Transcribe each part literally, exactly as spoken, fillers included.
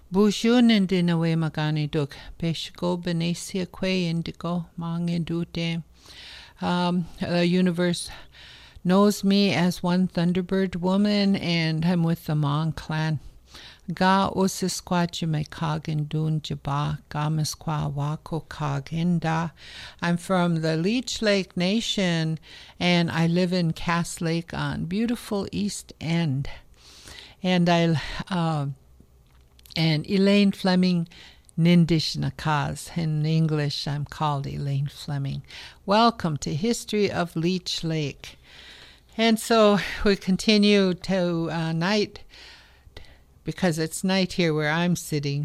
Bushun and dinawe magani duk. Beshko benesia que indigo mangedute. Um, the universe knows me as one Thunderbird woman, and I'm with the Hmong clan. Ga osisqua jimekagin dun jaba gamisqua wako kaginda. I'm from the Leech Lake Nation, and I live in Cass Lake on beautiful East End. And I, uh, and Elaine Fleming Nindish Nakaz. In English, I'm called Elaine Fleming. Welcome to History of Leech Lake. And so we continue to uh, night, because it's night here where I'm sitting.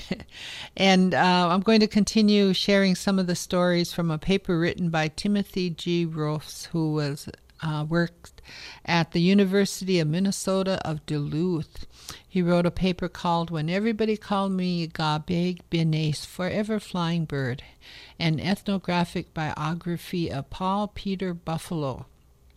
and uh, I'm going to continue sharing some of the stories from a paper written by Timothy G. Ross, who was uh, worked at the University of Minnesota of Duluth. He wrote a paper called When Everybody Called Me Gabeg Benes, Forever Flying Bird, an ethnographic biography of Paul Peter Buffalo.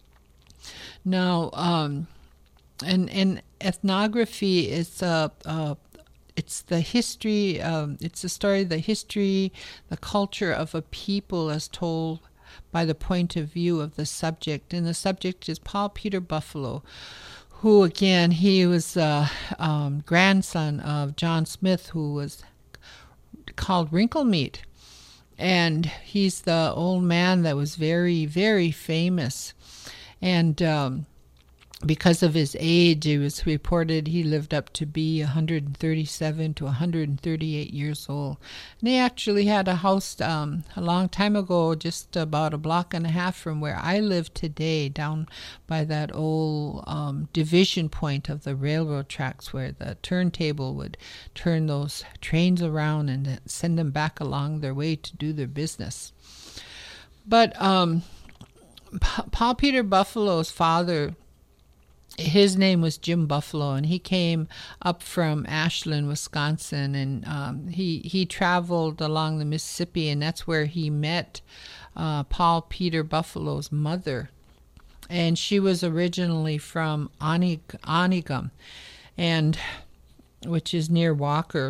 Now, um, and, and ethnography is uh, uh, it's the history, um, it's the story, the history, the culture of a people as told by the point of view of the subject. And the subject is Paul Peter Buffalo, who, again, he was uh, um, grandson of John Smith, who was called Wrinkle Meat. And he's the old man that was very, very famous. And um, because of his age, it was reported he lived up to be one hundred thirty-seven to one hundred thirty-eight years old. And he actually had a house um, a long time ago, just about a block and a half from where I live today, down by that old um, division point of the railroad tracks where the turntable would turn those trains around and send them back along their way to do their business. But um, Paul Peter Buffalo's father, his name was Jim Buffalo, and he came up from Ashland, Wisconsin, and um, he he traveled along the Mississippi, and that's where he met uh, Paul Peter Buffalo's mother. And she was originally from Onig- Onigum, and which is near Walker.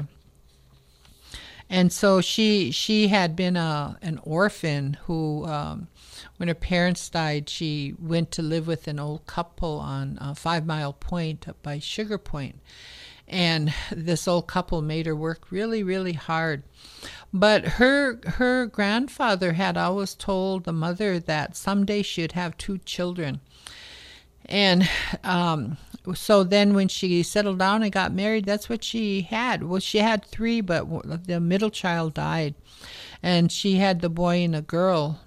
And so she she had been a an orphan who, um, when her parents died, she went to live with an old couple on uh, Five Mile Point up by Sugar Point. And this old couple made her work really, really hard. But her her grandfather had always told the mother that someday she'd have two children. And um, so then when she settled down and got married, that's what she had. Well, she had three, but the middle child died. And she had the boy and a girl.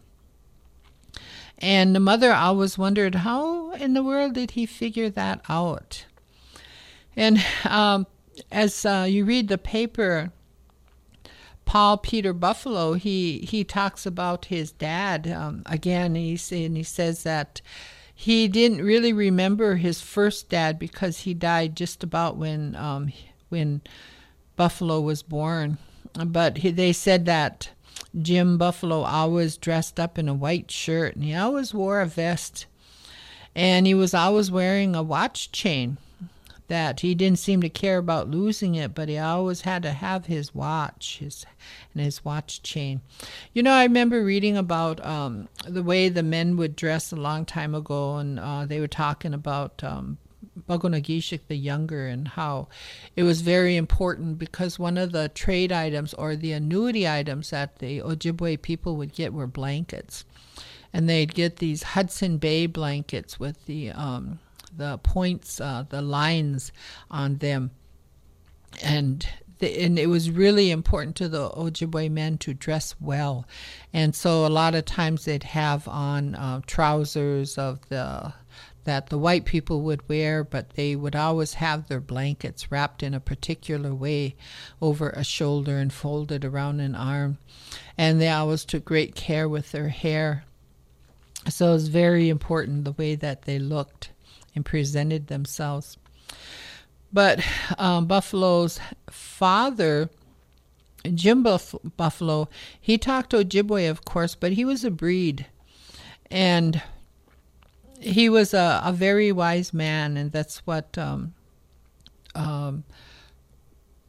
And the mother always wondered, how in the world did he figure that out? And um, as uh, you read the paper, Paul Peter Buffalo, he, he talks about his dad. Um, again, he, and he says that he didn't really remember his first dad because he died just about when um, when Buffalo was born. But he, they said that Jim Buffalo always dressed up in a white shirt, and he always wore a vest, and he was always wearing a watch chain. That he didn't seem to care about losing it, but he always had to have his watch, his and his watch chain. You know, I remember reading about um, the way the men would dress a long time ago, and uh, they were talking about um, Bagunagishik the Younger and how it was very important because one of the trade items or the annuity items that the Ojibwe people would get were blankets. And they'd get these Hudson Bay blankets with the um, the points, uh, the lines on them. And the, and it was really important to the Ojibwe men to dress well. And so a lot of times they'd have on uh, trousers of the that the white people would wear, but they would always have their blankets wrapped in a particular way over a shoulder and folded around an arm. And they always took great care with their hair. So it was very important the way that they looked and presented themselves. But um, Buffalo's father, Jim Buff- Buffalo, he talked Ojibwe, of course, but he was a breed. And he was a, a very wise man, and that's what um, um,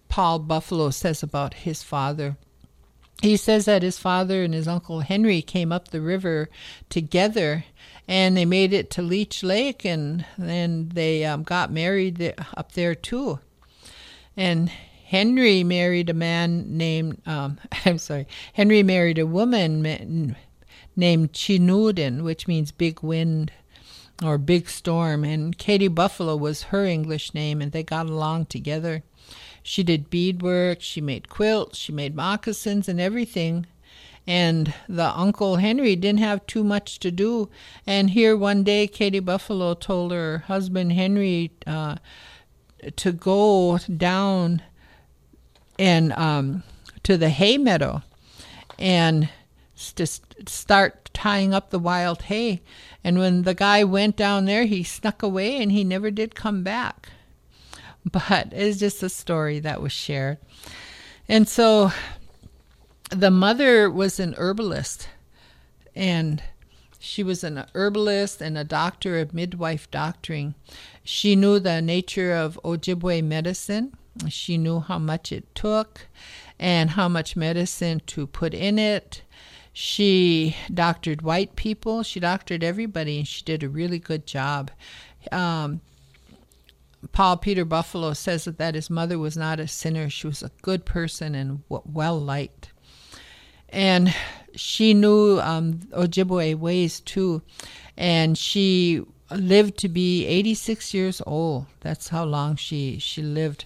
Paul Buffalo says about his father. He says that his father and his Uncle Henry came up the river together, and they made it to Leech Lake, and then they um, got married there, up there too. And Henry married a man named, um, I'm sorry, Henry married a woman named Chinooden, which means big wind or big storm, and Katie Buffalo was her English name, and they got along together. She did beadwork, she made quilts, she made moccasins and everything. And the Uncle Henry didn't have too much to do. And here one day, Katie Buffalo told her husband Henry uh, to go down and um, to the hay meadow and to start tying up the wild hay. And when the guy went down there, he snuck away and he never did come back. But it's just a story that was shared. And so the mother was an herbalist, and she was an herbalist and a doctor of midwife doctoring. She knew the nature of Ojibwe medicine. She knew how much it took and how much medicine to put in it. She doctored white people. She doctored everybody, and she did a really good job. Um, Paul Peter Buffalo says that, that his mother was not a sinner. She was a good person and w- well-liked. And she knew um, Ojibwe ways, too. And she lived to be eighty-six years old. That's how long she, she lived.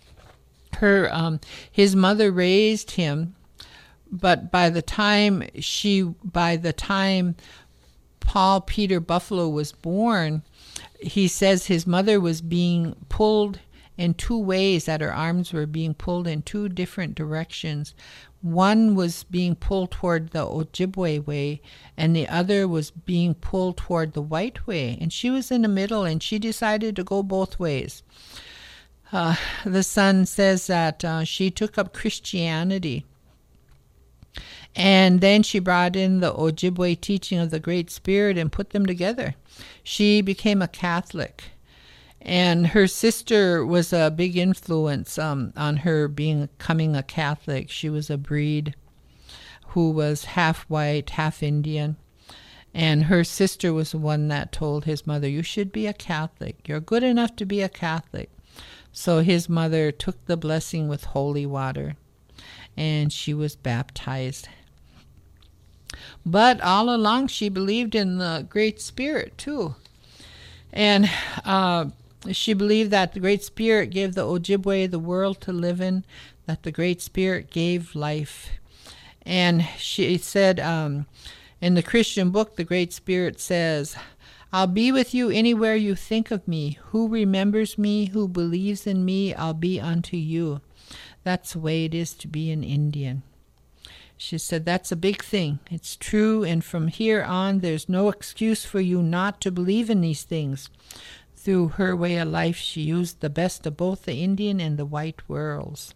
Her um, his mother raised him, but by the time she, by the time Paul Peter Buffalo was born, he says his mother was being pulled in two ways, that her arms were being pulled in two different directions. One was being pulled toward the Ojibwe way, and the other was being pulled toward the white way. And she was in the middle, and she decided to go both ways. Uh, the son says that uh, she took up Christianity. And then she brought in the Ojibwe teaching of the Great Spirit and put them together. She became a Catholic. And her sister was a big influence um, on her becoming a Catholic. She was a breed who was half white, half Indian. And her sister was the one that told his mother, you should be a Catholic. You're good enough to be a Catholic. So his mother took the blessing with holy water, and she was baptized. But all along she believed in the Great Spirit too. And uh, she believed that the Great Spirit gave the Ojibwe the world to live in, that the Great Spirit gave life. And she said um, in the Christian book, the Great Spirit says, I'll be with you anywhere you think of me. Who remembers me, who believes in me, I'll be unto you. That's the way it is to be an Indian. She said, that's a big thing. It's true, and from here on, there's no excuse for you not to believe in these things. Through her way of life, she used the best of both the Indian and the white worlds.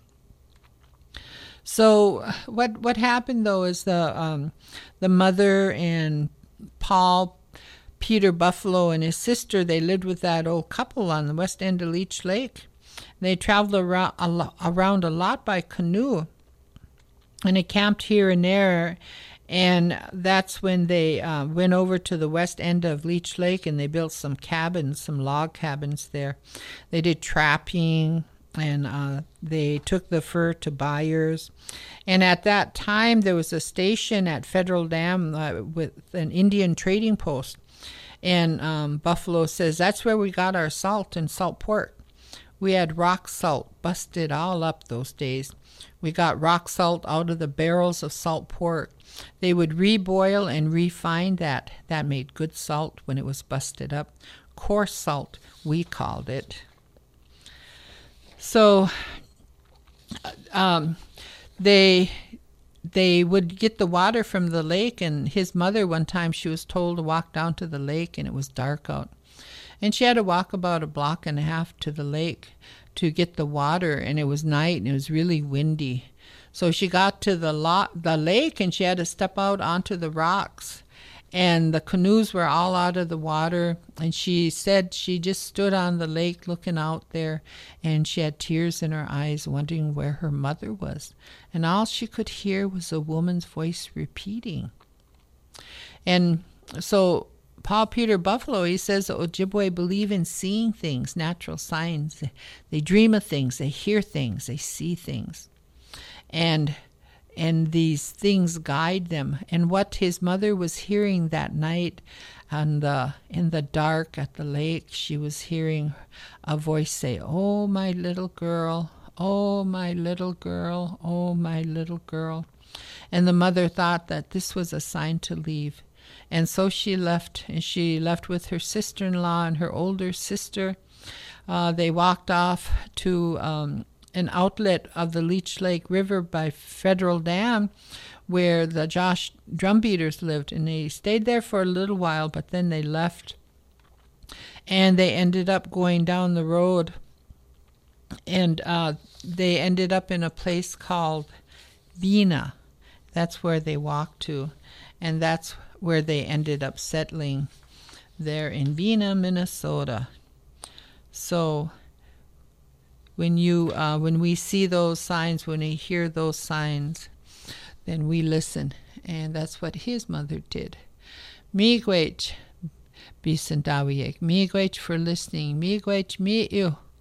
So what what happened, though, is the um, the mother and Paul Peter Buffalo and his sister, they lived with that old couple on the west end of Leech Lake. They traveled around a, lo- around a lot by canoe, and they camped here and there, and that's when they uh, went over to the west end of Leech Lake, and they built some cabins, some log cabins there. They did trapping, and uh, they took the fur to buyers. And at that time, there was a station at Federal Dam uh, with an Indian trading post. And um, Buffalo says, that's where we got our salt and salt pork. We had rock salt busted all up those days. We got rock salt out of the barrels of salt pork. They would reboil and refine that. That made good salt when it was busted up. Coarse salt, we called it. So um, they they would get the water from the lake, and his mother, one time she was told to walk down to the lake, and it was dark out. And she had to walk about a block and a half to the lake to get the water, and it was night, and it was really windy. So she got to the, lo- the lake, and she had to step out onto the rocks. and the canoes were all out of the water, and she said she just stood on the lake looking out there, and she had tears in her eyes wondering where her mother was, and all she could hear was a woman's voice repeating. And so Paul Peter Buffalo, he says the Ojibwe believe in seeing things, natural signs. They dream of things, they hear things, they see things. And and these things guide them. And what his mother was hearing that night on the, in the dark at the lake, she was hearing a voice say, "Oh, my little girl, oh, my little girl, oh, my little girl." And the mother thought that this was a sign to leave. And so she left, and she left with her sister-in-law and her older sister. Uh, they walked off to um, an outlet of the Leech Lake River by Federal Dam, where the Josh Drumbeaters lived, and they stayed there for a little while, but then they left, and they ended up going down the road, and uh, they ended up in a place called Vina. That's where they walked to, and that's where they ended up settling there in Vina, Minnesota. So when you, uh, when we see those signs, when we hear those signs, then we listen, and that's what his mother did. Miigwech, Bisandawiyek. Miigwech for listening. Miigwech, mi you.